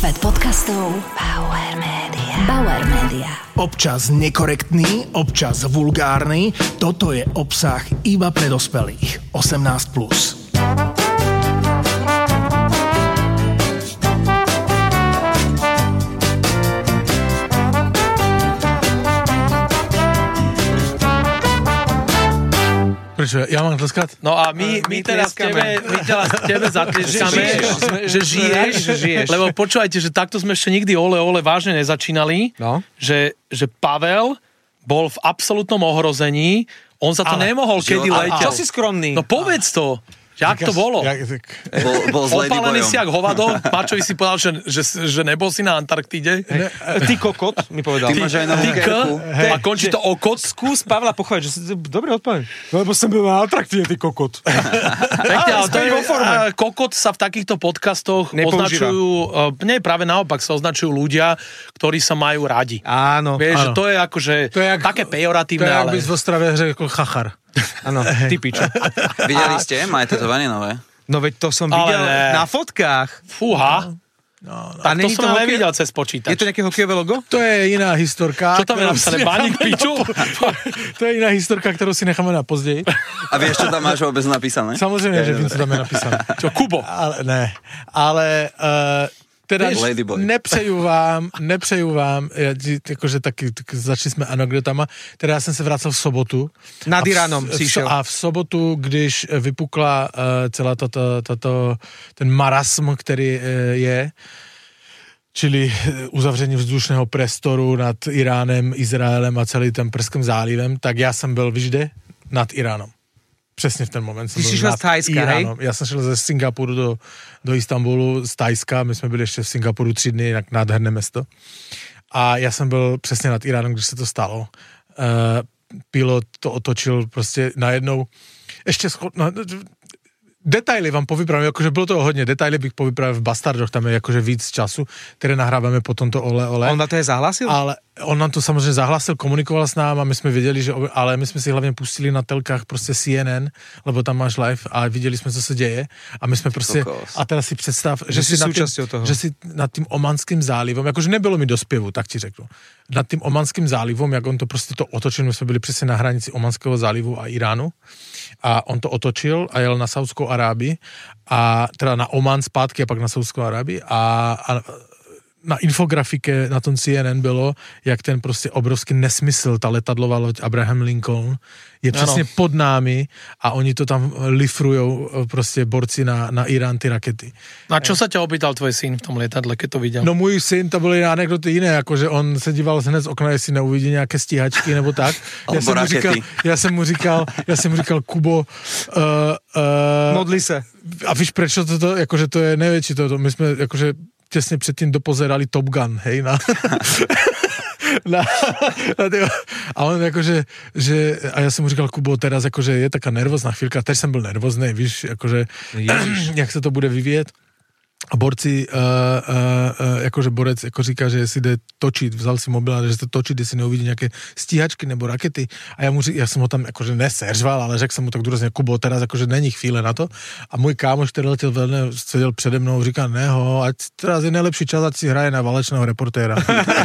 Svet podcastov Bauer Media. Bauer Media. Občas nekorektný, občas vulgárny. Toto je obsah iba pre dospelých. 18+. Prečo? Ja mám tleskať? No a my teraz tebe zatlieskame, že žiješ. Lebo počúvajte, že takto sme ešte nikdy ole vážne nezačínali. No. Že Pavel bol v absolútnom ohrození. On sa to nemohol, kedy letel. Čo si skromný? No povedz to. Jak to bolo? Bol s opálený Ladyboyom. si jak hovado. Pačovi si povedal, že nebol si na Antarktíde. Ty kokot, mi povedal. Ty máš aj novú kerku. A končí to o kot. Skús Pavla pochváliť, že si dobre odpovedal. Lebo som byl na Antarktíde, ty kokot. Kokot sa v takýchto podcastoch označujú, nie, práve naopak sa označujú ľudia, ktorí sa majú radi. Áno. Vieš, že to je akože také pejoratívne, ale... To je, ale... ak bys v Ostrave řekl chachar. Áno, ty pičo. Videli ste? Máte tetovanie nové? No veď to som videl na fotkách. Fúha. A to som nevidel cez počítač. Je to nejaké hokejové logo? To je iná historka. Čo tam je napísané? Baník piču? To je iná historka, ktorú si necháme na pozdej. A vieš, čo tam máš vôbec napísané? Samozrejme, že viem, čo tam je napísané. Čo, Kubo? Ale teda nepřeju vám, akože taky začali jsme anekdotama, teda já jsem se vracel v sobotu. Nad Iránom si šel. A v sobotu, když vypukla celá ten marasm, který je, čili uzavření vzdušného prostoru nad Iránem, Izraelem a celý ten Perským zálivem, tak já jsem byl vždy nad Iránom. Přesně v ten moment. Ty jsi šel z Thajska, hej? Já jsem šel ze Singapuru do Istanbulu, z Thajska, my jsme byli ještě v Singapuru 3 dny, jak nádherné město. A já jsem byl přesně nad Iránem, když se to stalo. Pilot to otočil prostě najednou. Ještě detaily vám povypravím, jakože bylo toho hodně, detaily bych povypravil v Bastardoch, tam je jakože víc času, které nahráváme potom to ole. On na to je zahlasil? Ale on nám to samozřejmě zahlasil, komunikoval s námi a my jsme věděli, že, ale my jsme si hlavně pustili na telkách prostě CNN, lebo tam máš live a viděli jsme, co se děje a my jsme prostě, a teraz si představ, že si nad tím Omanským zálivom, jakože nebylo mi do zpěvu, tak ti řeknu, nad tím Omanským zálivom, jak on to prostě to otočil, my jsme byli přesně na hranici Omanského zálivu a Iránu a on to otočil a jel na Saudskou Arábii a teda na Oman zpátky a pak na Saudskou Arábii a na infografike na tom CNN bylo, jak ten prostě obrovský nesmysl, ta letadlová loď Abraham Lincoln je přesně pod námi a oni to tam lifrujou prostě borci na Irán ty rakety. A čo sa ťa opýtal tvoj syn v tom lietadle, keď to videl? No můj syn, to byly anekdoty jiné, jakože on se díval hned z okna, jestli neuvidí nějaké stíhačky nebo tak. Já jsem mu říkal, Kubo, modli se. A víš, prečo toto, jakože to je největší toto, my jsme jakože těsně předtím dopozerali Top Gun, hej, a on jakože, a já jsem mu říkal, Kubo, teraz jakože je taká nervózna chvíľka, teď jsem byl nervóznej, víš, jakože, jak se to bude vyvíjet. A borci, jakože borec jako říká, že si jde točit, vzal si mobil a že se točit, jestli neuvidí nějaké stíhačky nebo rakety. A já jsem ho tam jakože neseřval, ale řekl jsem mu tak důrazně, Kubo, teraz jakože není chvíle na to. A můj kámoš, který letěl velmi, seděl přede mnou, říká, neho, ať teraz je nejlepší čas, ať si hraje na válečného reportéra.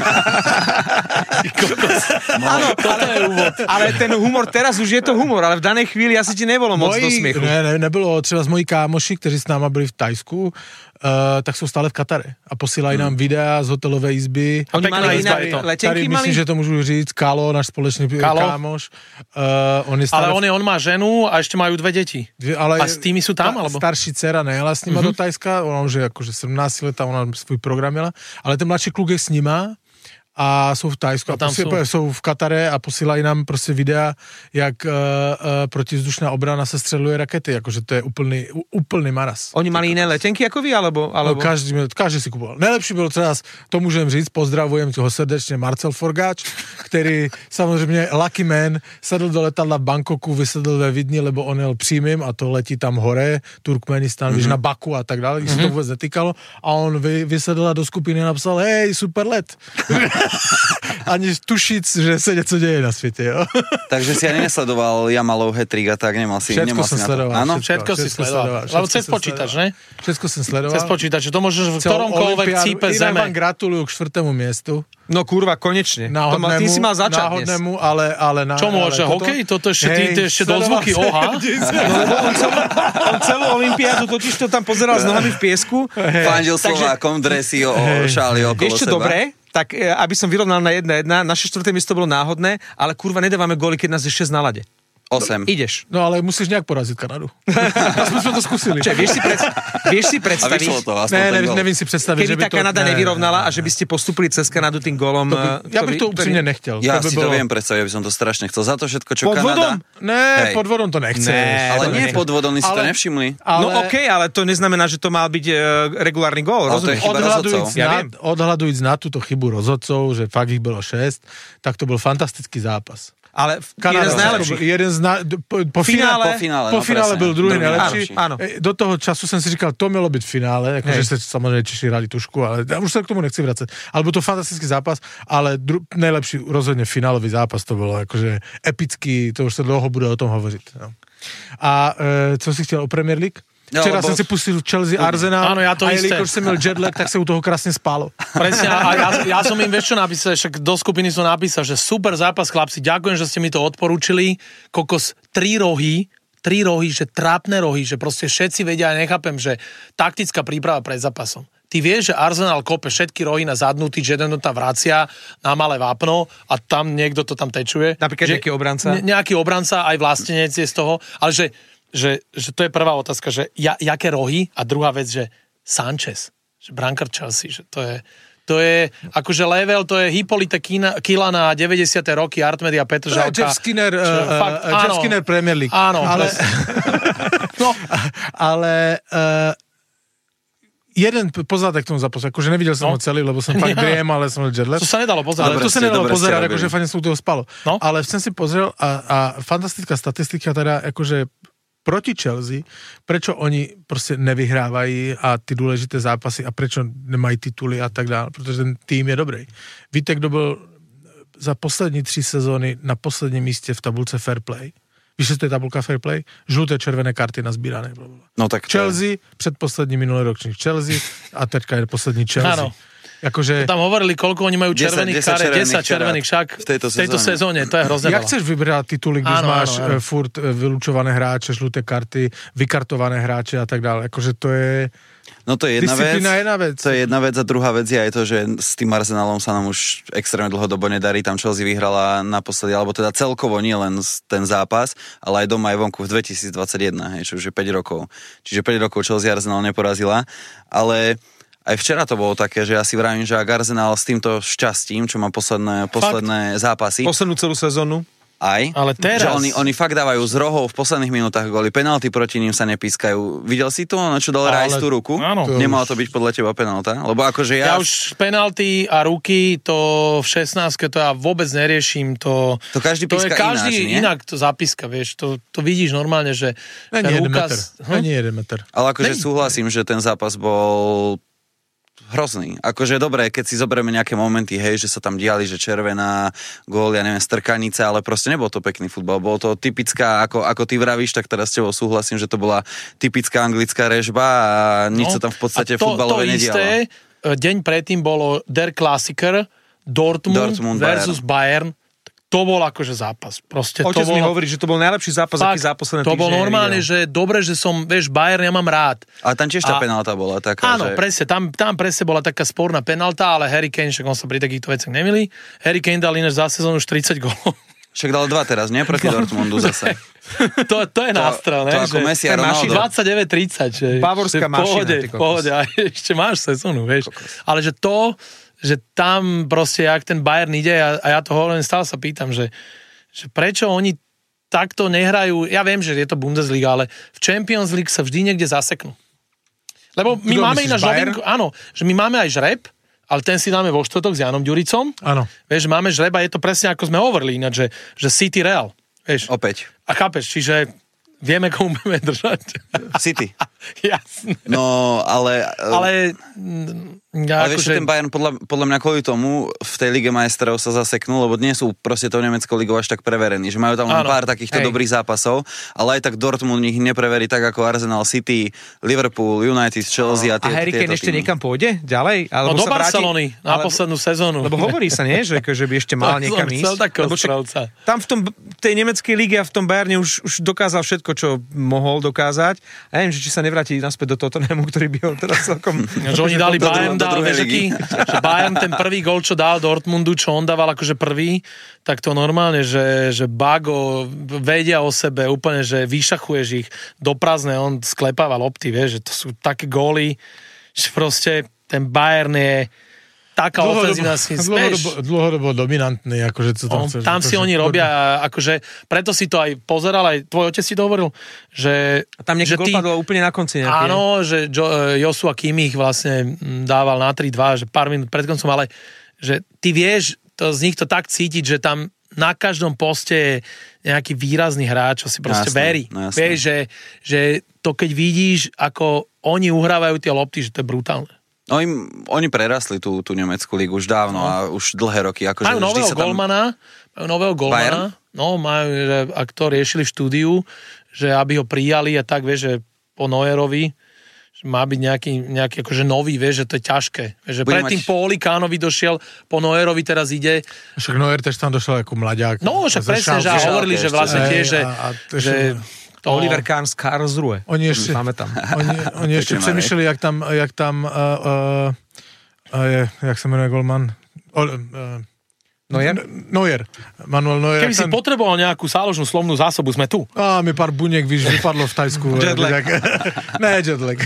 Áno, ale ten humor, teraz už je to humor, ale v danej chvíli asi ti nebolo moc do smiechu. Nebylo, třeba z mojí kámoši, kteří s náma byli v Tajsku, tak jsou stále v Katare a posílají nám videa z hotelové izby. Oni mali iné letenky, myslím, že to můžu říct, Kalo, náš společný kámoš. Ale on má ženu a ešte majú 2 deti. A s tými sú tam, alebo? Starší dcera nejela s nima do Tajska, ona už je akože 17 letá, ona svůj program jela, ale ten mladší kluk je s nima a jsou v Tajsku a jsou v Katare a posílají nám prostě videa, jak protivzdušná obrana se střeluje rakety, jakože to je úplný maras. Oni mali jiné letenky jako vy, alebo? No, každý si kupoval. Nejlepší bylo třeba, to můžem říct, pozdravujem ho srdečně, Marcel Forgáč, který samozřejmě lucky man, sedl do letadla v Bangkoku, vysedl ve Vidni, lebo on jel přímým a to letí tam hore, Turkmenistan, víš, na Baku a tak dále, když se to vůbec netýkalo a on vysedl a do skupiny napsal, hej, super let. ani tušiť, že sa niečo deje na svete. Jo? Takže si ani nesledoval Jamalov hat-trick a tak, nemal si Všetko som na to. sledoval. Áno? Všetko si sledoval. Lebo cez počítač, ne? Všetko som sledoval. Cez počítač, to môžeš v ktoromkoľvek cípe Inak zeme. vám gratulujú k 4. miestu. No kurva, konečne. Náhodnému, Ty si mal začať dnes. náhodnému, ale Čo môže, hokej? Toto ešte dozvuky, oha. No lebo on celú olympiádu totiž to tam pozeral s nohami v piesku. Fandil Slovákom, dresy o šáli okolo Vieš čo, seba. dobre? Tak aby som vyrovnal na 1-1, naše 4. miesto bolo náhodné, ale kurva nedávame góly, keď nás je 6 na lade. 8. Ideš. No ale musíš nejak poraziť Kanadu. Aspoň sme to skúsili. Vieš si A predstaviť, vyšlo to, aspoň ten gól. neviem si predstaviť, keby že by tá Kanada nevyrovnala a že by ste postupili cez Kanadu tým gólom. Ja bych to úprimne nechtel. Ja by si to viem predstaviť, aby som to strašne chcel. Za to všetko, čo Pod vodom? Kanada... Ne, Hej. pod vodom to nechceš. Ale nie pod vodom, si to nevšimli. No okej, ale to neznamená, že to mal byť regulárny gól. Ale to je Rozumieš? chyba Odhľadujúc na túto chybu rozhodcov, že fakt ich bolo 6, tak to bol fantastický zápas. Ale Kanada, jeden z najlepších. Po finále no finále presne. byl druhý Druhý najlepší. áno. Do toho času som si říkal, to malo byť v finále, akože sa samozrejme Češi hrali tušku, ale ja už sa k tomu nechci vracať. Ale bol to fantastický zápas, ale najlepší rozhodne finálový zápas to bolo, akože epický, to už sa dlho bude o tom hovoriť. No. A co si chcel o Premier League? Včera som si pustil Chelsea Arsenal. Áno, ja to a isté. jelikož som mal jetlag, tak sa u toho krásne spálo. Presne, a ja som im vieš čo napísal, však do skupiny som napísal, že super zápas, chlapci, ďakujem, že ste mi to odporúčili. Kokos, 3 rohy, že trápne rohy, že proste všetci vedia, ja nechápem, že taktická príprava pred zápasom. Ty vieš, že Arsenal kope všetky rohy na zadnú tyč, jeden to tam vracia na malé vápno a tam niekto to tam tečuje. Napríklad nejaký obranca? Nejaký obranca, aj vlastenec je z toho, ale že to je prvá otázka, že jaké rohy a druhá vec, že Sanchez, že brankár Chelsea, že to je akože level, to je Hippolyte Kila na 90. roky, Artmedia Petržalka. Jeff Skinner Premier League. Áno, ale jeden poznatek k tomu zápasu, akože nevidel som ho celý, lebo som fakt griem, ale som jetlag. To sa nedalo pozerať. Ale to sa nedalo pozerať, robili. akože fakt som u toho spalo. No. Ale som si pozrel a fantastická statistika teda, akože proti Chelsea, prečo oni proste nevyhrávajú a ty dôležité zápasy a prečo nemají tituly a tak dále, pretože ten tým je dobrý. Víte, kdo byl za poslední 3 sezóny na posledním místě v tabulce Fair Play? Víš, že to je tabulka Fair Play? Žluté, červené karty nazbírané. No tak Chelsea, předposlední minuloročný Chelsea a teďka je poslední Chelsea. Áno. Akože... Tam hovorili, koľko oni majú červených karet, 10 červených však v tejto sezóne, to je hrozné. Jak chceš vybrať tituly, když máš áno. furt vylučované hráče, žluté karty, vykartované hráče a tak dále. Akože to je... No to je jedna vec. To je jedna vec a druhá vec je aj to, že s tým Arsenalom sa nám už extrémne dlhodobo nedarí. Tam Chelsea vyhrala naposledy, alebo teda celkovo nie len ten zápas, ale aj doma aj vonku v 2021, čo už je 5 rokov. Čiže 5 rokov Chelsea Arsenal neporazila, ale aj včera to bolo také, že ja si vravím, že ak Arsenal s týmto šťastím, čo má posledné zápasy. Poslednú celú sezónu. Aj, ale teraz... že oni fakt dávajú z rohov v posledných minútach góly, penalty proti ním sa nepískajú. Videl si to? Na čo dal Rice tú ruku? Áno. Nemalo to byť podľa teba penalta? Lebo akože ja už penalty a ruky, to v 16-ke to ja vôbec neriešim. To každý píska každý ináč, inak to zapíska, vieš. To vidíš normálne, že Není ten jeden úkaz... meter. Není jeden meter. Ale akože súhlasím, že ten zápas bol hrozný. Akože dobré, keď si zoberieme nejaké momenty, hej, že sa tam diali, že červená, gól, ja neviem, strkanica, ale proste nebol to pekný futbal. Bolo to typická, ako ty vravíš, tak teraz s tebou súhlasím, že to bola typická anglická režba a nič sa tam v podstate futbalové nedialo. To isté, deň predtým bolo Der Klassiker, Dortmund versus Bayern. To bol akože zápas. Proste Otec to mi hovorí, že to bol najlepší zápas, aký za posledné týždne. To bol normálne, že dobre, že som, vieš, Bayern ja mám rád. A tam tiež tá penálta bola taká, áno, presne, tam presne bola taká sporná penálta, ale Harry Kane, však on sa pri takýchto veciach nemilí. Harry Kane dal ináč za sezónu už 30 gólov. Však dal 2 teraz, nie? Proti Dortmundu zase. To je nástrel, ne? To ako Messi a Ronaldo. 29-30. Bavorská mašina. Pohode, a ešte máš sezónu, vieš. Ale že tam proste, jak ten Bayern ide, a ja to hovorím, stále sa pýtam, že prečo oni takto nehrajú, ja viem, že je to Bundesliga, ale v Champions League sa vždy niekde zaseknú. Lebo my máme ináč novinku, áno, že my máme aj žreb, ale ten si dáme vo štvrtok s Janom Ďuricom. Áno. Vieš, máme žreb a je to presne ako sme hovorili ináč, že City Real. Vieš. Opäť. A chápeš, čiže vieme, komu budeme držať. City. Jasné. No, ale Ale vieš, ten Bayern podľa mňa kvôli tomu v tej Lige majstrov sa zaseknul, lebo dnes sú proste tou nemeckou ligou až tak preverení, že majú tam len pár takýchto dobrých zápasov, ale aj tak Dortmund ich nepreverí tak ako Arsenal, City, Liverpool, United, Chelsea a tieto. A Harry Kane ešte niekam pôjde ďalej? Alebo do Barcelony na poslednú sezónu. Lebo hovorí sa, nie? Že by ešte mal niekam ísť. Tam v tej nemeckej lige a v tom Bayerne už dokázal všetko, čo mohol dokázať. A neviem, či sa nevráti naspäť do Tottenhamu, ktorý by ho teraz celkom... Že oni dali Bayern, že Bayern ten prvý gól, čo dal Dortmundu, čo on dával akože prvý, tak to normálne, že Bago vedia o sebe úplne, že vyšachuješ ich do prázdne, on sklepáva lopty, vieš, že to sú také góly, že proste ten Bayern je taká ofenzívna si dlhodobo dominantný, akože co tam chceš. Tam si oni robia, akože preto si to aj pozeral, aj tvoj otec si to hovoril, že... Tam niekto gól padlo úplne na konci nejaký. Áno, že Joshua Kimmich vlastne dával na 3-2, že pár minút pred koncom, ale že ty vieš, to z nich to tak cítiť, že tam na každom poste je nejaký výrazný hráč, čo si proste verí. No vieš, že to keď vidíš, ako oni uhrávajú tie lopty, že to je brutálne. No oni prerastli tú nemeckú lígu už dávno a už dlhé roky. Akože majú nového golmana, no majú, že ak to riešili v štúdiu, že aby ho prijali a tak, vieš, že po Neuerovi, že má byť nejaký akože nový, vieš, že to je ťažké. Vieš, že predtým po Olikánovi došiel, po Neuerovi teraz ide. Však Neuer tež tam došiel ako mľadiak. No, že presne, že hovorili, že vlastne tiež, že to Oliver Kahn z Karlsruhe. Oni ešte přemýšleli, jak tam jak sa menuje golman? Neuer. Manuel Neuer. Keby si potreboval nejakú záložnú slovnú zásobu, sme tu. Mi pár buniek vypadlo v Tajsku. Jetlag. Ne, jetlag.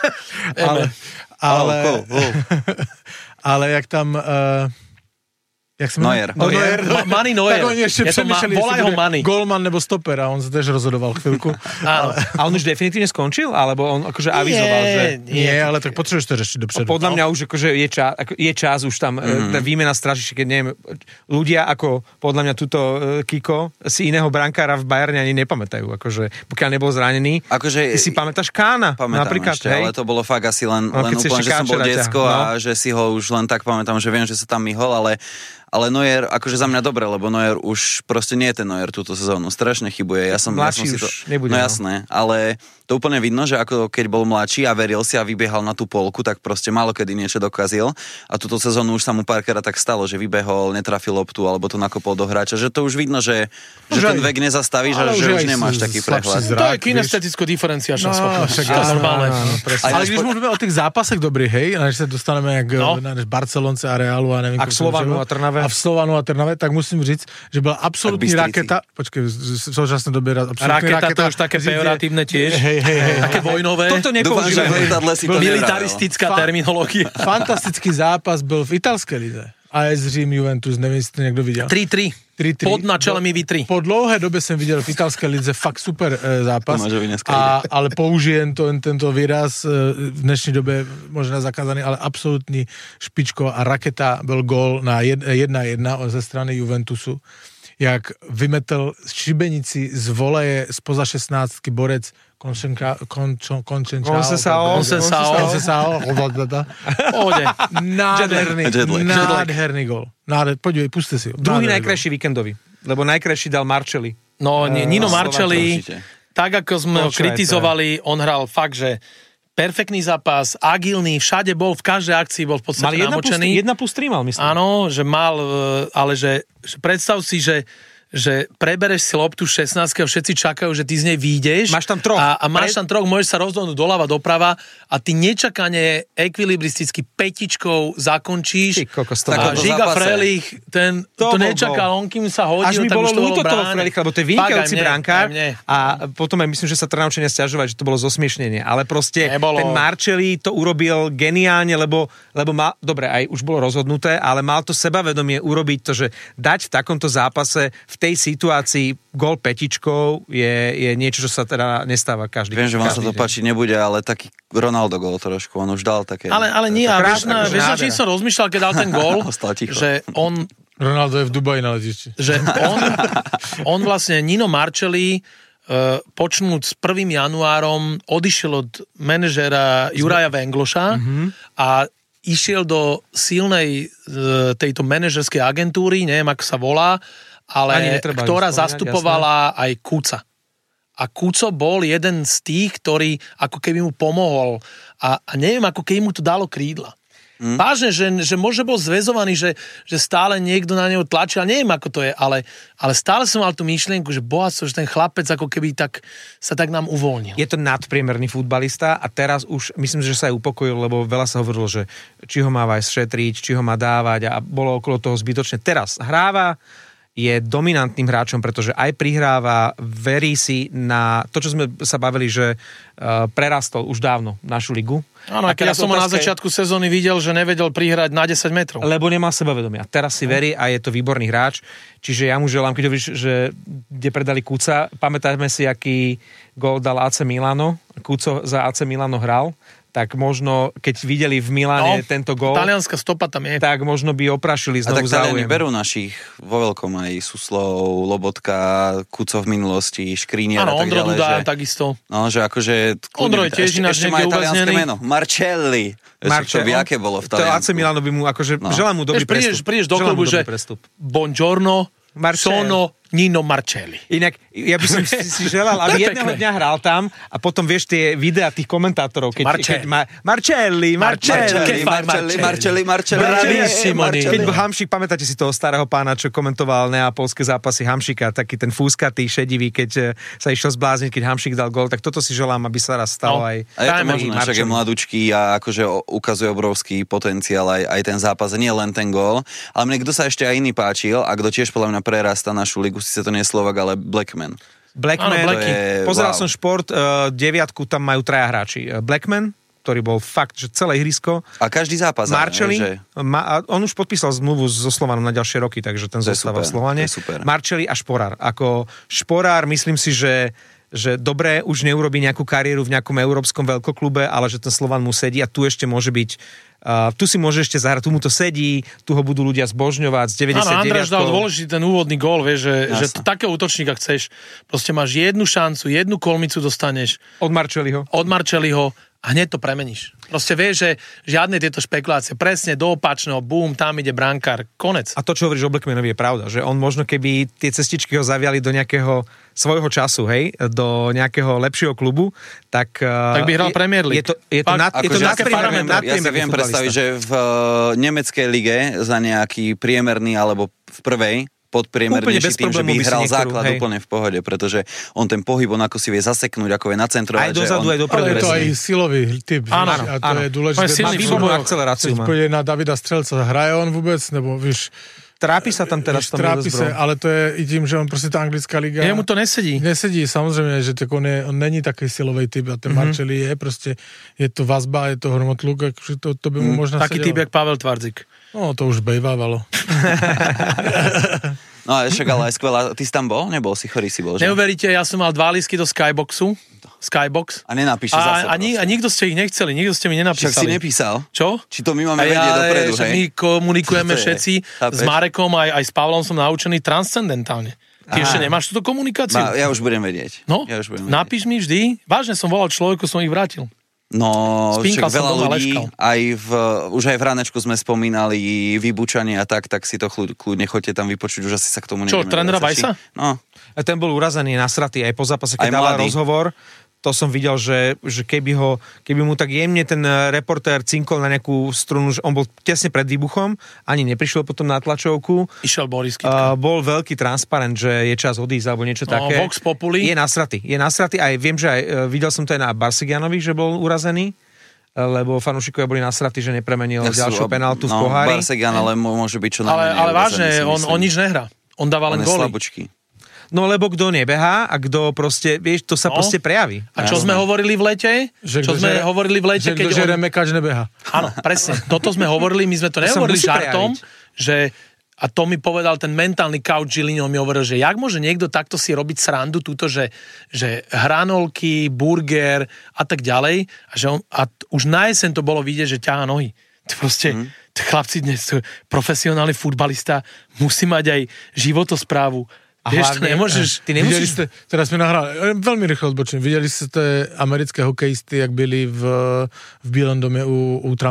Ale jak tam... Neuer. Manny Neuer. Tak oni ešte přemýšľali, volaj ho Manny. Golman nebo stoper a on sa tiež rozhodoval chvíľku. A on už definitívne skončil? Alebo on akože avizoval, že... Nie, ale tak potrebuješ to rešiť dopředu. Podľa mňa už akože je čas už tam výmena strážiš, keď neviem, ľudia ako podľa mňa túto Kiko si iného brankára v Bayerne ani nepamätajú, akože pokiaľ nebol zranený. Akože, ty si pamätáš Kána? Pamätám napríklad, ešte, ale to bolo fakt asi len úplne, že som bol decko a že si ho už len tak pamätám, že viem, že sa tam myhol, ale Neuer, akože za mňa dobre, lebo Neuer už proste nie je ten Neuer túto sezónu. Strašne chybuje. Ja som si to... nebude. No jasné, ale to úplne vidno, že ako keď bol mladší a veril si a vybiehal na tú polku, tak proste málo kedy niečo dokazil. A túto sezónu už sa mu párkrát tak stalo, že vybehol, netrafil loptu alebo to nakopol do hráča. Že to už vidno, že ten vek nezastavíš a že už nemáš taký prehľad. To je kinesteticko-diferenciačná schopnosť. Ale když môžeme o tých zápasech dobrých, hej, než sa dostaneme na Barcelonce a Realu a neviem. A k Slovanu a Trnave. A v Slovanu a Trnave, tak musím říct, že byla absolútní raketa. Počkej, v současnej dobe raketa to už také pejoratívne tiež. Hej. Také vojnové. Toto nepoužívame. Militaristická terminológia. Fantastický zápas byl v italskej lize. AS Řím Juventus, neviem, si to niekto videl. 3-3. Pod načelem i 3. Po dlouhé době jsem viděl v italské lize fakt super zápas, ale použijem tento výraz v dnešní době možná zakázaný, ale absolutní špičko a raketa byl gól na 1-1 ze strany Juventusu, jak vymetel šibenici z voleje spoza 16 borec Conceição. Nádherný gól. Podívej, puste si ho. Druhý najkrajší víkendový, lebo najkrajší dal Marcelli. No, Nino Marcelli, tak ako sme ho kritizovali, on hral fakt, že perfektný zápas, agilný, všade bol, v každej akcii bol v podstate namočený. 1+3 mal, myslím. Áno, že mal, ale že predstav si, že prebereš si loptu 16 a všetci čakajú, že ty z nej výjdeš. Máš tam troch. A máš tam troch, môžeš sa rozhodnúť doľava, doprava a ty nečakane ekvilibristicky petičkou zakončíš. A Žiga Frelich, to nečakal, on kým sa hodil, tak už to bolo bráne. Lebo to je vynikajúci brankár a potom aj myslím, že sa Trnavčania sťažovať, že to bolo zosmiešnenie. Ale proste ten Marcelli to urobil geniálne, lebo mal, dobre, aj už bolo rozhodnuté, ale mal to sebavedomie urobiť to, že dať v takomto zápase v tej situácii gól petičkou je niečo, čo sa teda nestáva každý. Viem, že vám sa to páčiť nebude, ale taký Ronaldo gól trošku, on už dal také... Ale nie, a vieš na čím som rozmýšľal, keď dal ten gól, že on... Ronaldo je v Dubaji na letišti. Že on vlastne, Nino Marcelli, počnúť s 1. januárom odišiel od manažéra Juraja Vengloša a išiel do silnej tejto manažerskej agentúry, neviem, ako sa volá, ale ktorá zastupovala aj Kuca. A Kuco bol jeden z tých, ktorý ako keby mu pomohol. A neviem, ako keby mu to dalo krídla. Vážne, že možno bol zväzovaný, že stále niekto na neho tlačil, neviem ako to je, ale stále som mal tú myšlienku, že bohatstvo, že ten chlapec ako keby sa tak nám uvoľnil. Je to nadpriemerný futbalista a teraz už myslím, že sa aj upokojil, lebo veľa sa hovorilo, že či ho má aj šetriť, či ho má dávať a bolo okolo toho zbytočne. Teraz hráva, je dominantným hráčom, pretože aj prihráva, verí si na to, čo sme sa bavili, že prerastol už dávno našu ligu. Áno, a keď ja som ho na začiatku sezóny videl, že nevedel prihrať na 10 metrov. Lebo nemá sebavedomia. Teraz si verí a je to výborný hráč. Čiže ja mu želám, keď hovoríš, že kde predali Kuca, pamätajme si, aký gól dal AC Milano. Kuco za AC Milano hral. Tak možno, keď videli v Miláne tento gól, talianská stopa tam je. Tak možno by oprašili znovu záujem. A tak Taliani berú našich vo veľkom aj Suslov, Lobotka, Kuco v minulosti, Škríniar a tak ďalej. Áno, Ondro Duda takisto. No, že akože... Ondro je tiež ináč niekde uväznený. Meno. Marcelli. Čo by aké bolo v Taliansku. To AC Milano by mu, akože, želám mu dobrý prestup. Prídeš do klubu, že buongiorno, sono Nino Marcelli. Inak, ja by som si želal, aby jedného dňa hral tam a potom vieš tie videá tých komentátorov, keď Marcelli. Keď Hamšik, pamätáte si toho starého pána, čo komentoval neapolské zápasy Hamšika, taký ten fúskatý, šedivý, keď sa išiel zblázniť, keď Hamšik dal gól, tak toto si želám, aby sa raz stalo aj. A je to možno, však je mladúčky a akože ukazuje obrovský potenciál aj ten zápas, nie len ten gól, ale mne kto sa ešte aj iný páčil a kto tiež podľa mňa prerasta našu ligu, síce to nie je Slovak, ale Blackman. Pozeral som Šport, 9 tam majú 3 hráči. Blackman, ktorý bol fakt, že celé ihrisko. A každý zápas. Marcelli, on už podpísal zmluvu so Slovanom na ďalšie roky, takže ten zostáva v Slovane. Marcelli a Šporár. Ako Šporár, myslím si, že dobre, už neurobí nejakú kariéru v nejakom európskom veľkoklube, ale že ten Slovan mu sedí a tu ešte môže byť tu si môže ešte zahrať, tu mu to sedí, tu ho budú ľudia zbožňovať z 99. Áno, Andráš dal dôležitý ten úvodný gól, vieš, že takého útočníka chceš. Proste máš jednu šancu, jednu kolmicu dostaneš. Od Marcelliho a hneď to premeníš. Proste vieš, že žiadne tieto špekulácie, presne do opačného, bum, tam ide brankár, konec. A to, čo hovoríš o Blackmanovi, je pravda, že on možno keby tie cestičky ho zaviali do nejakého svojho času, hej, do nejakého lepšieho klubu, tak by hral Premier League. Je to nadpriemerný. Ja si viem predstaviť, že v nemeckej lige za nejaký priemerný alebo v prvej podpriemernejší tým, že by hral základ úplne v pohode, pretože on ten pohyb, on ako si vie zaseknúť, ako vie nacentrovať. Aj dozadu, aj dopredu. Ale je to aj silový typ. Áno, a to je dôležité. Má výbornú akceleráciu. Keď pôjde na Davida Strelca, hraje on vôbec, nebo víš... Trápi sa tam teraz. Trápi sa, ale to je i tím, že on proste tá anglická liga... Jemu to nesedí. Nesedí, samozrejme, že on není taký silový typ a ten Marcelli je proste, je to vazba, je to hromotluk, akože to by mu možno taký typ, jak Pavel Tvardzik. No, to už bejvávalo. No a však ale aj skvelá. Ty si tam bol? Nebol si, chorý si bol, že? Neuveríte, ja som mal 2 lístky do Skybox. A nenapíše zase. A nikto ste ich nechceli, nikto ste mi nenapísali. Však si nepísal. Čo? Či to my máme vedieť dopredu, hej? My komunikujeme všetci s Marekom, aj s Pavlom som naučený transcendentálne. Ty ešte nemáš túto komunikáciu? Ja už budem vedieť. No, napíš mi vždy. Vážne som volal človeku, som ich vrátil. No, však veľa ľudí, už aj v Ranečku sme spomínali vybučanie a tak si to kľudne choďte tam vypočuť, už asi sa k tomu nejdeme. Čo, trénera Vajsa? No. A ten bol urazený, nasratý aj po zápase, keď dával rozhovor. To som videl, že keby mu tak jemne ten reportér cinkol na nejakú strunu, že on bol tesne pred výbuchom, ani neprišiel potom na tlačovku. Išiel Boris Kytka. Bol veľký transparent, že je čas odísť alebo niečo také. Vox Populi. Je nasratý. Aj viem, že aj videl som to aj na Barsigianovi, že bol urazený, lebo fanúšikovia boli nasratí, že nepremenil ďalšiu penáltu v pohári. Barsigian, ale môže byť čo najmenej. Ale vážne, on nič nehrá. On dáva len góly. No lebo kto nebehá a kto proste, vieš, to sa proste prejaví. A čo sme hovorili v lete? Keď žere mekač nebeha. Áno, presne. Toto sme hovorili, my sme to nehovorili žartom, že a to mi povedal ten mentálny couch Žilinov, mi hovoril, že jak môže niekto takto si robiť srandu túto, že hranolky, burger a tak ďalej a už na jeseň to bolo vidieť, že ťahá nohy. Proste chlapci dnes, profesionálny futbalista musí mať aj životosprávu. A vieš, hlavne, ty nemusíš... Teraz sme nahrali, veľmi rýchlo odbočím, videli ste americké hokejisty, jak byli v Bílom dome u Trumpa?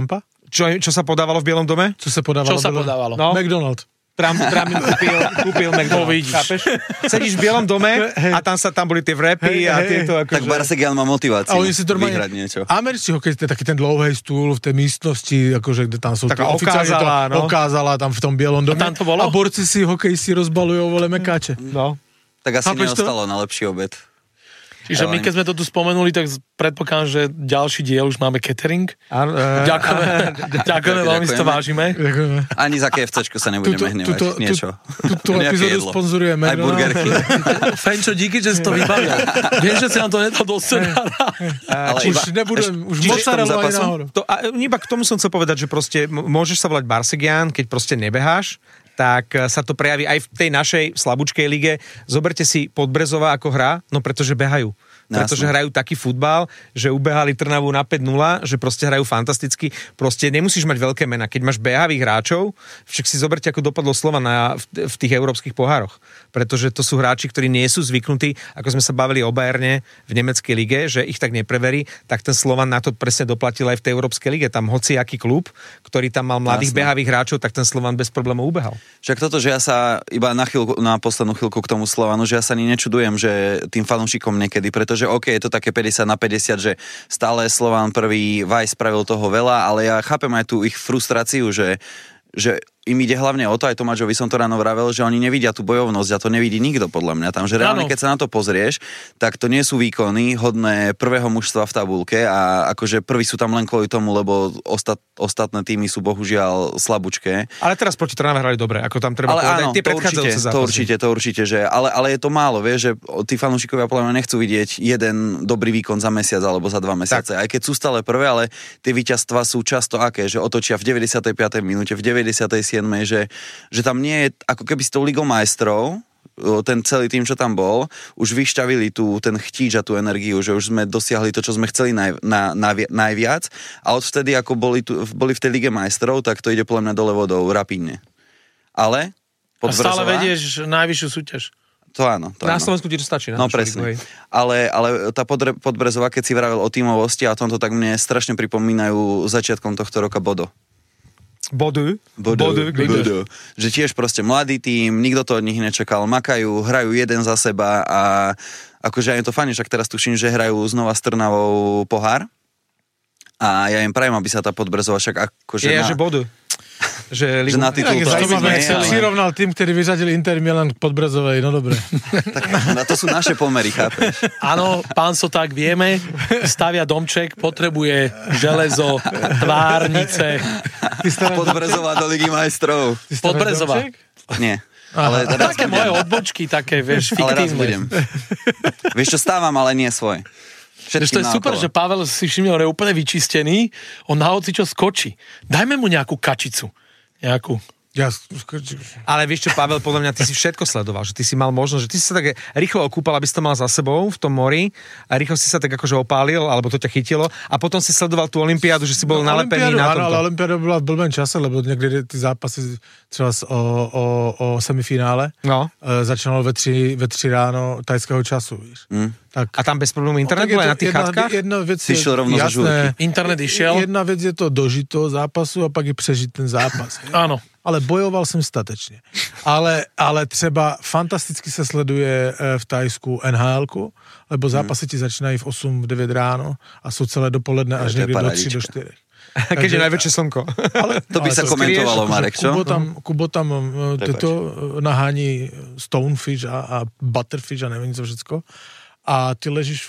Čo sa podávalo v Bielom dome? Čo sa podávalo? No? McDonald. Trump kúpil McDonald. Chápeš? Sedíš v Bielom dome a tam boli tie vrepy a tieto akože... Tak Barsegian má motiváciu vyhrať niečo. Americký hokej, to je taký ten dlouhý stúl v tej místnosti, akože kde tam sú okázala tam v tom Bielom dome. A tam to bolo? A borci si hokejisti rozbalujú vole mekáče. No. Tak asi neostalo na lepší obed. Čiže my, keď sme to tu spomenuli, tak predpokladám, že ďalší diel už máme catering. Ďakujeme, veľmi si to vážime. Ani za KFCčko sa nebudeme hnevať. Niečo. Túto epizódu sponzorujeme. Aj burgerky. Fenčo, díky, že si to vybavil. Viem, že si nám to nedal do scenára. Už nebudem, už mozzarella aj nahoru. Iba k tomu som chcel povedať, že proste môžeš sa volať Barsegian, keď proste nebeháš, tak sa to prejaví aj v tej našej slabúčkej lige. Zoberte si Podbrezová ako hra, no pretože behajú. Pretože hrajú taký futbal, že ubehali Trnavu na 5-0, že proste hrajú fantasticky. Proste nemusíš mať veľké mená. Keď máš behavých hráčov, však si zoberte, ako dopadlo Slovan v tých európskych pohároch. Pretože to sú hráči, ktorí nie sú zvyknutí, ako sme sa bavili o Bayerne v nemeckej lige, že ich tak nepreverí, tak ten Slovan na to presne doplatil aj v tej európskej lige. Tam hociaký klub, ktorý tam mal mladých behavých hráčov, tak ten Slovan bez problémov ubehal. Však toto, že ja sa iba na poslednú chvíľku k tomu Slovanu, že ja sa ani nečudujem, že tým fanúšikom niekedy, pretože OK, je to také 50/50, že stále Slovan prvý, Vajs spravil toho veľa, ale ja chápem aj tú ich frustráciu, že im ide hlavne o to, aj Tomášovi som to ráno vravel, že oni nevidia tú bojovnosť a to nevidí nikto podľa mňa tam, že reálne keď sa na to pozrieš, tak to nie sú výkony hodné prvého mužstva v tabulke a akože prví sú tam len kvôli tomu, lebo ostatné týmy sú bohužiaľ slabúčké. Ale teraz proti Trnave hrali dobre, ako tam treba povedať. Áno, tie predchádzajúce zápasy. To určite, že ale je to málo, vieš, že tí fanúšikovia podľa mňa nechcú vidieť jeden dobrý výkon za mesiac alebo za 2 mesiace. Tak. Aj keď sú stále prvé, ale tie víťazstvá sú často aké, že otočia v 95. minúte, v 97. Že tam nie je, ako keby s tou Ligou majstrov, ten celý tým, čo tam bol, už vyšťavili ten chtíč a tú energiu, že už sme dosiahli to, čo sme chceli najviac a odvtedy, ako boli v tej Lige majstrov, tak to ide podľa mňa dole vodou rapidne. Ale Podbrezová... A stále vedieš najvyššiu súťaž. To áno. Na Slovensku ti to stačí. No presne. Ale tá Podbrezová, keď si vravel o tímovosti a tomto, tak mne strašne pripomínajú začiatkom tohto roka Bodo. Bodu. Že tiež proste mladý tím, nikto to od nich nečakal, makajú, hrajú jeden za seba a akože aj je to fajn, však teraz tuším, že hrajú znova s Trnavou pohár a ja im prajem, aby sa tá Podbrezová však akože... že Bodu. Že na titul to si rovnal tým, ktorý vyřadil Inter Milan k Podbrezovej, no dobre. Tak na to sú naše pomery, chápeš? Áno, pán Soták, vieme, stavia domček, potrebuje železo, tvárnice. Podbrezová do Ligy majstrov. Podbrezová. Nie. Ale také moje odbočky, také, vieš, fiktívne. Ale raz budem. Vieš čo, stávam, ale nie svoj. To je super, že Pavel si všimol, je úplne vyčistený, on na hoci čo skočí. Dajme mu nejakú kačicu. Nejakú. Ale vieš čo, Pavel, podľa mňa ty si všetko sledoval, že ty si mal možnosť, že ty si sa tak rýchlo okúpal, aby si to mal za sebou v tom mori a rýchlo si sa tak akože opálil, alebo to ťa chytilo a potom si sledoval tú olympiádu, že si bol nalepený na tomto. Ale olympiáda bola v blbém čase, lebo niekde ty zápasy třeba o semifinále začínalo ve 3 ráno tajského času, víš. Tak. A tam bez problémů internet byl na těch chatkách? Jedna věc je jasné, internet išel. Jedna věc je to dožít toho zápasu a pak i přežít ten zápas. Áno. Ale bojoval jsem statečně. Ale třeba fantasticky se sleduje v Tajsku NHL-ku, lebo zápasy ti začínají v 8-9 ráno a jsou celé dopoledne až někdy do 3 do 4. Keď je najväčšie slnko. To by sa komentovalo, Marek, čo? Kubo tam nahání Stonefish a Butterfish a nevím co všecko. A ty ležíš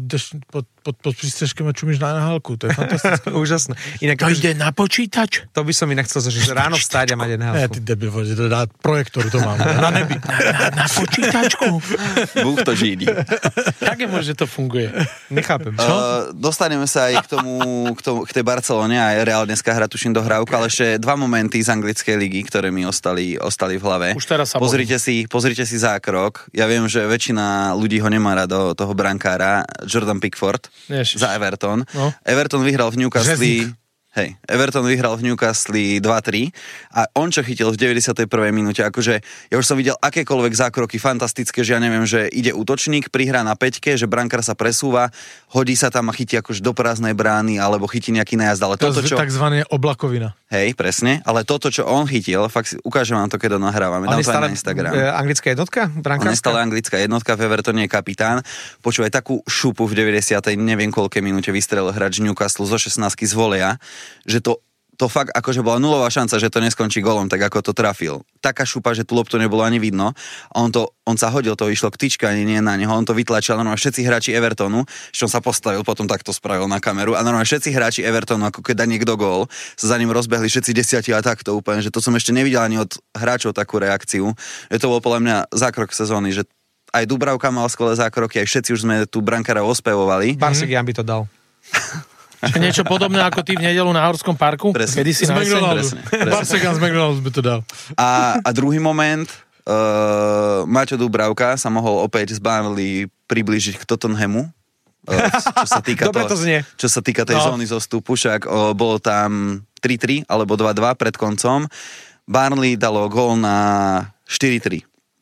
pod přístřežkem a čumíš na NHL-ku. To je fantastické. Úžasné. Inak, to ide na počítač? To by som inak chcel zažiť, že ráno vstáť a mať NHL-ku. Ne, ty debil, to dá projektor, to mám. Na nebi. Na počítačku. Bůh to žídí. Jak je možné, že to funguje? Nechápem. Dostaneme sa aj k tej Barcelone a Real dneska hra tuším dohrávku, ale ešte 2 momenty z anglickej ligy, ktoré mi ostali v hlave. Už teraz sa pozrite si zákrok. Ja viem, že väčšina ľudí ho nemá rado, toho brankára Jordan Pickford za Everton. No. Everton vyhral v Newcastle. Hej, Everton vyhral v Newcastle 2-3 a on čo chytil v 91. minúte, akože ja už som videl akékoľvek zákroky fantastické, že ja neviem, že ide útočník, prihrá na päťke, že brankár sa presúva, hodí sa tam a chytí akože do prázdnej brány alebo chytí nejaký najazd, ale toto čo... takzvané oblakovina. Hej, presne, ale toto, čo on chytil, fakt ukážem vám to, keď nahrávame, dám to aj na Instagram. Anglická jednotka? Brankárska? On je stále anglická jednotka, v Evertone je kapitán. Počúvaj, takú šupu v 90. neviem koľkej minúte vystrelil hráč Newcastle zo 16 z voleja, že to fakt akože bola nulová šanca, že to neskončí golom, tak ako to trafil. Taká šupa, že tú loptu nebolo ani vidno. A on sa hodil, to išlo k tyčke, ani nie na neho, on to vytlačil, normálne všetci hráči Evertonu, čo on sa postavil, potom takto spravil na kameru a normálne všetci hráči Evertonu, ako keď dá niekto gól, sa za ním rozbehli všetci 10 a takto úplne, že to som ešte nevidel ani od hráčov takú reakciu. Že to bol podľa mňa zákrok sezóny, že aj Dubravka mal skvelé zákroky, aj všetci už sme tu brankára ospevovali. Barsik Jan by to dal. Čiže niečo podobné ako ty v nedeľu na Horskom parku? Presne. Kedy si z McDonald's. Barsegan z McDonald's by to dal. A druhý moment, Maťo Dubravka sa mohol opäť z Burnley priblížiť k Tottenhamu. Čo sa týka tej zóny zostupu, však bolo tam 3-3 alebo 2-2 pred koncom. Burnley dalo gól na 4-3.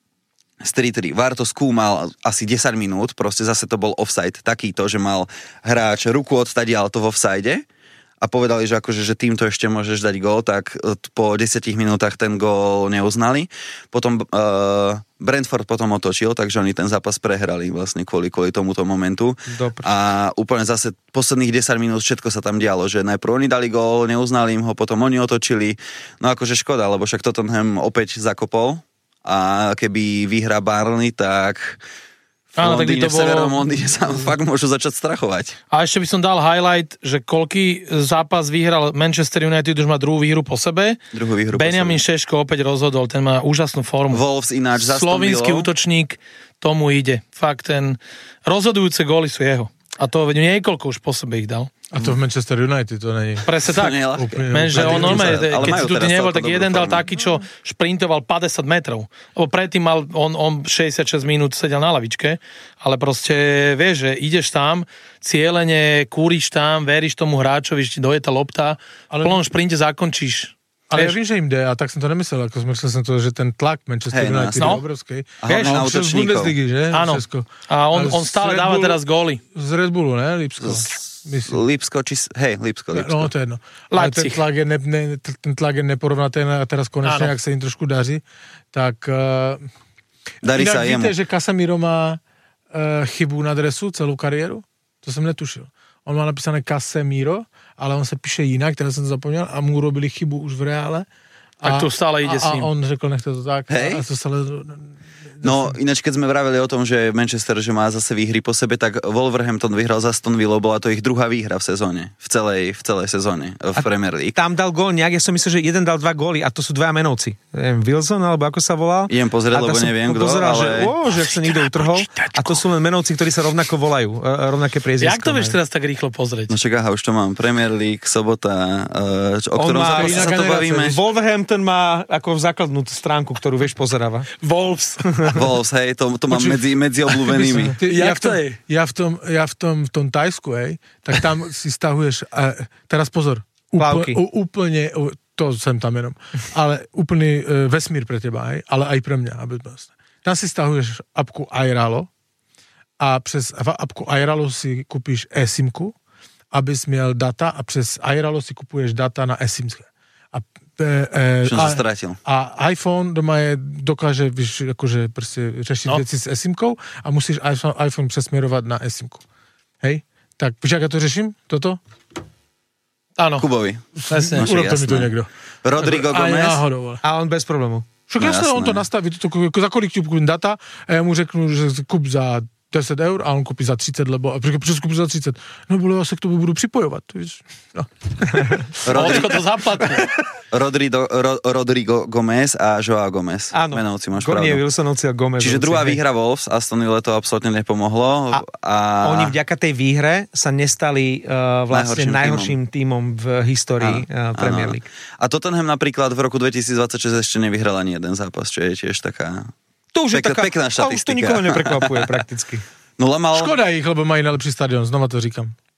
Z 3-3. VAR to skúmal asi 10 minút, proste zase to bol offside takýto, že mal hráč ruku odstadial to v offside a povedali, že akože, že týmto ešte môžeš dať gól, tak po 10 minútach ten gól neuznali. Potom Brentford potom otočil, takže oni ten zápas prehrali vlastne kvôli tomuto momentu. Dobre. A úplne zase posledných 10 minút všetko sa tam dialo, že najprv oni dali gól, neuznali im ho, potom oni otočili. No akože škoda, lebo však Tottenham opäť zakopol. A keby vyhrá Burnley, tak v Londýne, v severnom Londýne sa fakt môžu začať strachovať. A ešte by som dal highlight, že koľký zápas vyhral Manchester United, už má druhú výhru po sebe. Benjamin Šeško opäť rozhodol, ten má úžasnú formu. Wolves ináč zastavilo. Slovinský útočník, tomu ide. Fakt, ten rozhodujúce góly sú jeho. A to niekoľko už po sebe ich dal. A to v Manchester United to není. Presne tak. Menže on normálne, keď si tu nebol, tak jeden dal taký, čo šprintoval 50 metrov. Lebo predtým mal, on 66 minút sedel na lavičke, ale proste vieš, že ideš tam, cieľene, kúriš tam, veríš tomu hráčovi, že ti doje tá lopta, v plnom šprinte zakončíš. Ale ja vím, že im jde, a tak som to nemyslel, ako myslel som to, že ten tlak Manchester United je obrovský. Vieš, na útočníkov. Z Bundesligy, že? Áno. A on stále dáva teraz góly. Z Red Bullu, ne? Lipsko. Lipsko. No, to je jedno. Ale ten tlak je neporovnateľný a teraz konečne, ak sa im trošku daří, tak... Darí sa jemu. Víte, že Casemiro má chybu na dresu celú kariéru? To som netušil. On má napísané Casemiro, ale on sa píše jinak, teraz som to zapomněl, a mu urobili chybu už v reále. A to stále ide s ním. A on řekl, nechte to tak. Hej. A to stále... No, ináč keď sme vraveli o tom, že Manchester, že má zase výhry po sebe, tak Wolverhampton vyhral za Aston Villa, bola to ich druhá výhra v sezóne, v celej sezóne v Premier League. Tam dal gól nejak, ja som myslel, že jeden dal 2 góly a to sú dvaja menovci. Wilson, alebo ako sa volal? Idem pozrieť, lebo neviem kto, ale... že ak sa niekto utrhol. A to sú len menovci, ktorí sa rovnako volajú, rovnaké priezvisko. Jak to vieš teraz tak rýchlo pozrieť? No čak, už to mám. Premier League, sobota, o ktorom sa to bavíme. Wolverhampton má ako základnú stránku, ktorú vieš pozeráva. Wolves, hej, to mám medzi obľúbenými. Ja v tom Tajsku, hej, tak tam si stahuješ, teraz pozor, úplne, to sem tam jenom, ale úplný vesmír pre teba, hej, ale aj pre mňa. Tam si stahuješ apku Airalo a přes apku Airalo si kúpiš eSIMku, abys měl data a přes Airalo si kupuješ data na eSIMke. A iPhone doma dokáže akože řešiť veci s eSIMkou a musíš iPhone přesměrovat na eSIMku. Hej? Tak, víš, jak ja to řeším? Toto? Áno. Kubovi. Presne. Urobte mi to niekto. Rodrigo Gomez. A on bez problému. Však jasné, on to nastaví, za kolik ti kúpim data a ja mu řeknu, že kúp za 10 eur a on kúpi za 30, lebo prečo kúpi za 30? No, bolo, ja sa k tomu budu pripojovať. No. Rodrigo to zaplatí. Rodrigo Gomez a Joao Gomez. Áno. Menovci, máš pravdu. Nie, Wilsonovci a Gomez. Čiže druhá výhra Wolves, Aston Villa to absolútne nepomohlo. A oni vďaka tej výhre sa nestali vlastne najhorším tímom v histórii Premier League. A Tottenham napríklad v roku 2026 ešte nevyhral ani jeden zápas, čo je tiež taká... To už je taká pekná štatistika. To nikoho neprekvapuje prakticky. Škoda ich, lebo mají najlepší stadion, znova to říkam.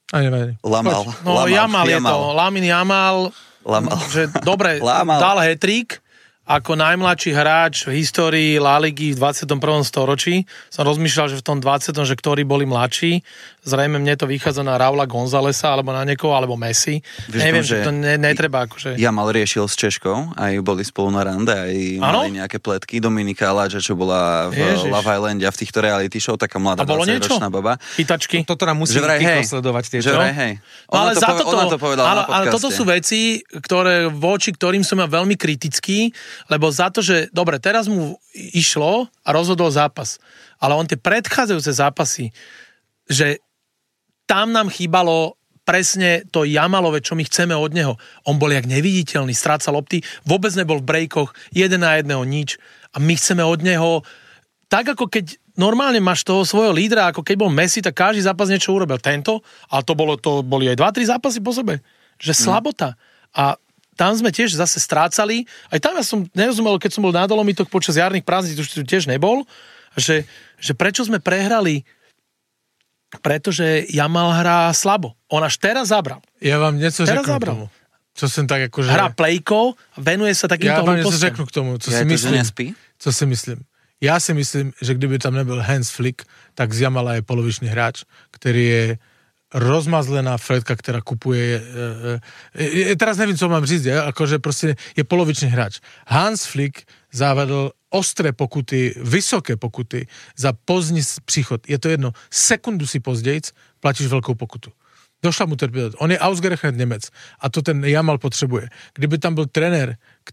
Lamal. Jamal je to. Lamin Jamal. Že dobre, dal hat-trick ako najmladší hráč v histórii La Ligy v 21. storočí. Som rozmýšľal, že v tom 20. že ktorí boli mladší. Zrejme mne to vychádza na Raula Gonzalesa alebo na niekoho, alebo Messi. Neviem, že to netreba akože... Jamal riešil s Češkou, aj boli spolu na rande, aj mali nejaké pletky. Dominika Aladža, čo bola v Love Islande a v týchto reality show, taká mladá 20-ročná baba. Chytačky. Toto nám musí Kiko sledovať tieto. Ona to povedala na podcaste. Ale toto sú veci, voči ktorým som ja veľmi kritický, lebo za to, že dobre, teraz mu išlo a rozhodol zápas, ale on tie predchádzajúce zápasy, že tam nám chýbalo presne to Jamalové, čo my chceme od neho. On bol jak neviditeľný, strácal lopty, vôbec nebol v breakoch, 1-1 nič a my chceme od neho tak ako keď normálne máš toho svojho lídra, ako keď bol Messi, tak každý zápas niečo urobil. Tento, ale to boli aj 2-3 zápasy po sebe. Že slabota. A tam sme tiež zase strácali. Aj tam ja som nerozumel, keď som bol na Dolomitoch počas jarných prázdnin, už tu tiež nebol, že prečo sme prehrali, pretože Jamal hrá slabo. On až teraz zabral. Ja vám niečo řeknu k tomu. Čo som tak akože... Hrá plejko, venuje sa takýmto hlúpostiam. Ja vám niečo řeknu k tomu, co si myslím. Já si myslím, že kdyby tam nebyl Hans Flick, tak z Jamala je polovičný hráč, který je rozmazlená Fredka, která kupuje... Teraz nevím, co mám říct, akože prostě je polovičný hráč. Hans Flick zavedl ostré pokuty, vysoké pokuty za pozdní příchod. Je to jedno, sekundu si pozdějc platíš velkou pokutu. Došla mu trpět. On je ausgerechnet Němec a to ten Jamal potřebuje. Kdyby tam byl trenér,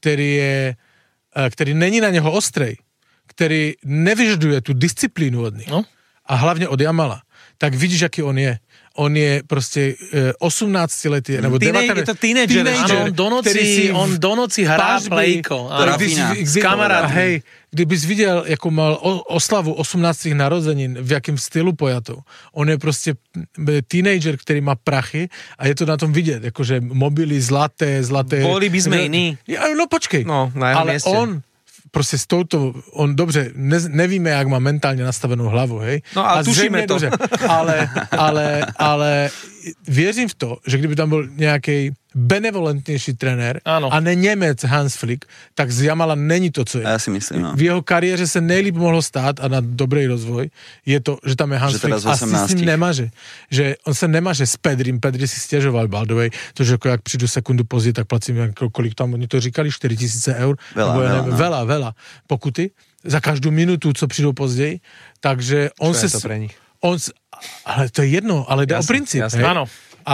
který není na něho ostrej, který nevyžaduje tu disciplínu od nich, a hlavně od Jamala, tak vidíš, jaký on je. On je prostě 18 letý, nebo 19. Je to teenager. On do noci hrá plejko. S kamarádmi. Hej, kdybys viděl, jakou mal oslavu 18. narozenin, v jakém stylu pojatou. On je prostě teenager, který má prachy a je to na tom vidět, jakože mobily zlaté. Boli by sme iní. No počkej. No, ale on prostě s touto, on dobře, nevíme, jak má mentálně nastavenou hlavu, hej? No ale tušíme to. Dobře, ale věřím v to, že kdyby tam byl nějaký benevolentnější trenér a ne Němec Hans Flick, tak z Jamala není to, co je. Já si myslím, no. V jeho kariéře se nejlíp mohlo stát a na dobrý rozvoj je to, že tam je Hans Flick a si s ním nemaže. Že on se nemaže s Pedrim, Pedri si stěžoval Baldovej, to, že jako jak přijdu sekundu později, tak placím, kolik tam oni to říkali, 4 000 eur. Veľa pokuty za každou minutu, co přijdou později. Takže on čo se... to pre nich? Ale to je jedno, ale jde o princip. Áno.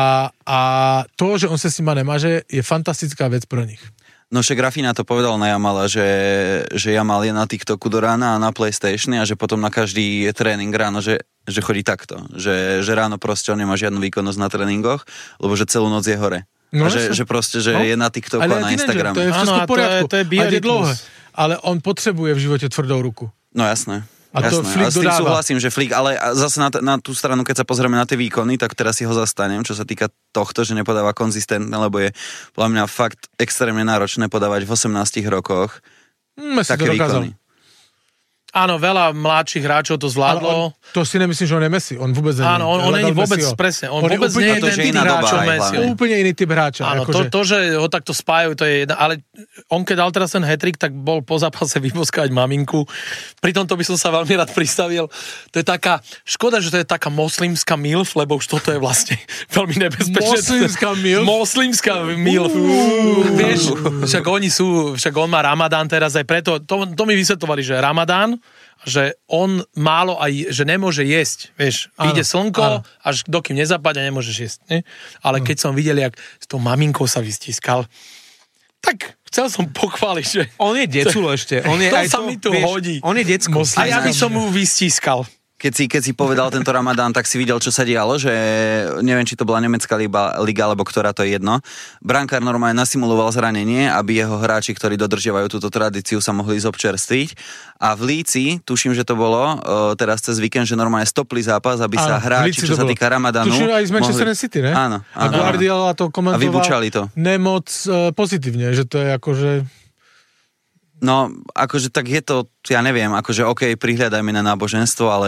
A to, že on se s nima nemaže, je fantastická vec pro nich. No však Rafina to povedal na Jamala, že Jamal je na TikToku do rána a na PlayStatione a že potom na každý tréning ráno, že chodí takto. Že ráno proste on nemá žiadnu výkonnosť na tréningoch, lebo že celú noc je hore. No, a že proste, že je na TikToku a na Instagrame. To je všetko v poriadku. To je biorytmus. Ale on potrebuje v živote tvrdou ruku. No jasné. A to Flick s tým súhlasím, že Flick, ale zase na tú stranu, keď sa pozrieme na tie výkony, tak teraz si ho zastanem, čo sa týka tohto, že nepodáva konzistentne, lebo je podľa mňa fakt extrémne náročné podávať v 18 rokoch také výkony. Áno, veľa mladších hráčov to zvládlo. To si nemyslím, že on je Messi. On vôbec nie. Áno, on není vôbec, presne. On vôbec nie je ten typ hráčov Messi. Úplne iný typ hráča. Áno, to, že ho takto spájajú, to je jedna. Ale on, keď dal teraz ten hat-trick, tak bol po zápase vyboskať maminku. Pri tomto by som sa veľmi rád pristavil. To je taká, škoda, že to je taká moslimská milf, lebo už toto je vlastne veľmi nebezpečné. Moslimská milf. Vieš, však on má Ramadán teraz aj preto. To mi vysvetovali, že Ramadán, že on málo aj, že nemôže jesť, vieš, ide slnko, až dokým nezapadne, nemôžeš jesť, ne? Ale keď som videl, jak s tou maminkou sa vystiskal, tak chcel som pochváliť, že... On je deculo ešte. On je to aj sa mi tu hodí. On je decko. A ja by som mu vystiskal. Keď si povedal tento Ramadán, tak si videl, čo sa dialo, že neviem, či to bola nemecká liga, alebo ktorá, to je jedno. Brankár normálne nasimuloval zranenie, aby jeho hráči, ktorí dodržiavajú túto tradíciu, sa mohli zobčerstviť. A v Líci, tuším, že to bolo teraz cez víkend, že normálne stopli zápas, aby sa hráči, čo sa týka Ramadánu... Tuším aj z Manchester City, ne? Áno. A Guardiola to komentoval. A vybučali to. Nemoc pozitívne, že to je akože... No, akože tak je to, ja neviem, akože OK, prihľadajme na náboženstvo, ale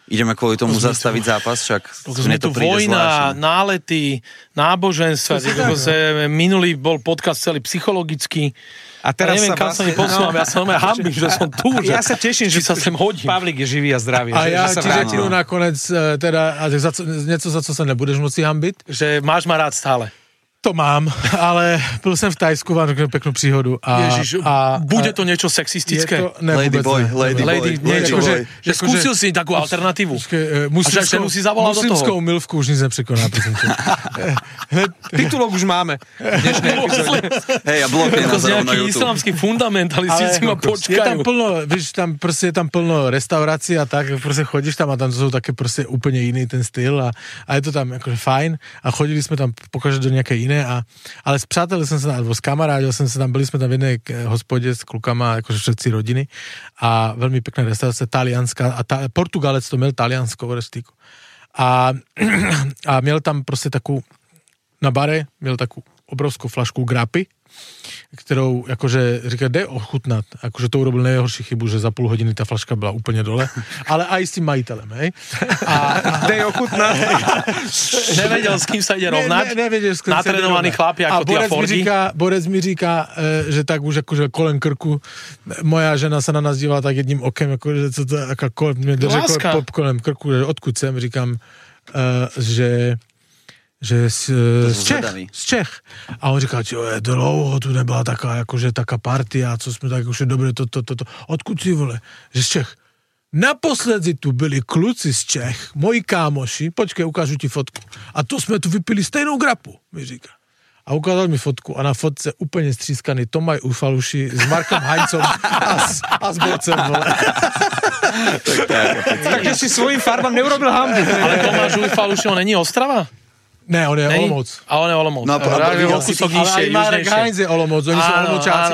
Ideme kvôli tomu zastaviť zápas, však sme tu vojna, nálety, náboženstva, minulý bol podcast celý psychologický. A teraz neviem, kam sa mi posúvam, ja sa hambím, že som tu, že ja sa teším, že sa sem hodím. Pavlík je živý a zdravý. A ja ti řeknu nakonec, teda, něco, za co sa nebudeš moci hambiť. Že máš ma rád stále. To mám, ale byl jsem v Tajsku, vám řeknu peknú příhodu. Ježiš, bude to niečo sexistické? Lady boy. Niečo, že skúsil si takú alternatívu. Muslimskou milvku už nic nepřekoná. Titulok už máme. Hej, a blokne nás na YouTube. Nejaký islamský fundamentalisti si ma počkajú. Je tam plno, víš, tam prostě je tam plno restaurací a tak, prostě chodíš tam a tam to jsou také prostě úplně jiný ten styl a je to tam akože fajn a chodili jsme tam pokaždé do nějaké jiné. Ale spřátelil jsem se tam, alebo skamarádil jsem se tam, byli jsme tam v jedné hospodě s klukama, jakože všetci rodiny a velmi pekná restaurace, talianská a Portugalec to měl talianskou restiku. A měl tam prostě na bare měl takovou obrovskou flašku grapy, kterou jakože říká, dej ochutnat. Jakože to urobil nejhorší chybu, že za půl hodiny ta flaška byla úplně dole, ale aj s tím majitelem, hej. A dej ochutnat. Nevedel, s kým sa ide rovnať? Nevedel, s kým natrenovaný chlapi ako ty a Fordi. Borec mi říká, že tak už jakože kolem krku, moja žena se na nás dívala tak jedním okem, jakože co to, mě drže kolem krku, že odkud jsem, říkám, že z Čech. A on říkal, že je dlouho, tu nebyla taká, jakože taká partia, co jsme tak už dobré, to. Odkud si, vole? Že z Čech. Naposledy tu byli kluci z Čech, moji kámoši, počkej, ukážu ti fotku. A to jsme tu vypili stejnou grapu, mi říká. A ukázal mi fotku a na fotce úplně střískaný Tomaj Ufaluši s Markom Heinzom a s Borcem, vole. Takže si svojím farbám neurobil hambu. Ale Tomáš Ufaluši, on není Ostrava? Ne, on je Olomouc. A on je Olomouc. No, ale aj Marek Heinz je Olomouc, oni sú Olomoučáci.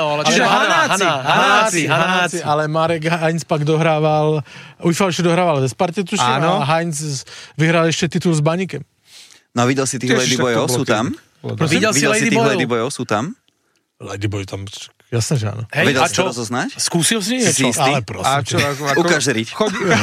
Hanáci. Ale Marek Heinz pak dohrával, Ujfalši dohrával ve Sparte, tuším, a Heinz vyhral ešte titul s Baníkem. No, videl si tých Ladyboyov, sú tam? Videl si tých Ladyboyov, sú tam? Ladyboy tam, jasné, že áno. Hej, vedel si to rozoznať? Skúsil si niečo? Ale prosím. Ukáž riť.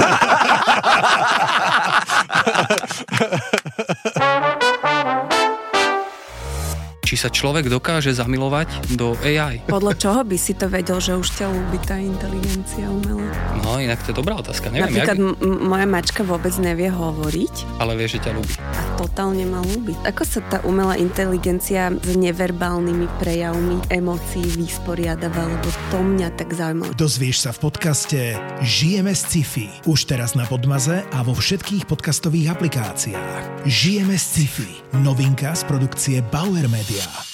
Či sa človek dokáže zamilovať do AI? Podľa čoho by si to vedel, že už ťa ľúbi tá inteligencia umelá? No, inak to je dobrá otázka. Neviem, napríklad moja mačka vôbec nevie hovoriť. Ale vie, že ťa ľúbi. A totálne ma ľúbi. Ako sa tá umelá inteligencia s neverbálnymi prejavmi emócií vysporiadava, lebo to mňa tak zaujímavé. Dozvieš sa v podcaste Žijeme z sci-fi. Už teraz na Podmaze a vo všetkých podcastových aplikáciách. Žijeme z sci-fi. Novinka z produkcie Bauer Media.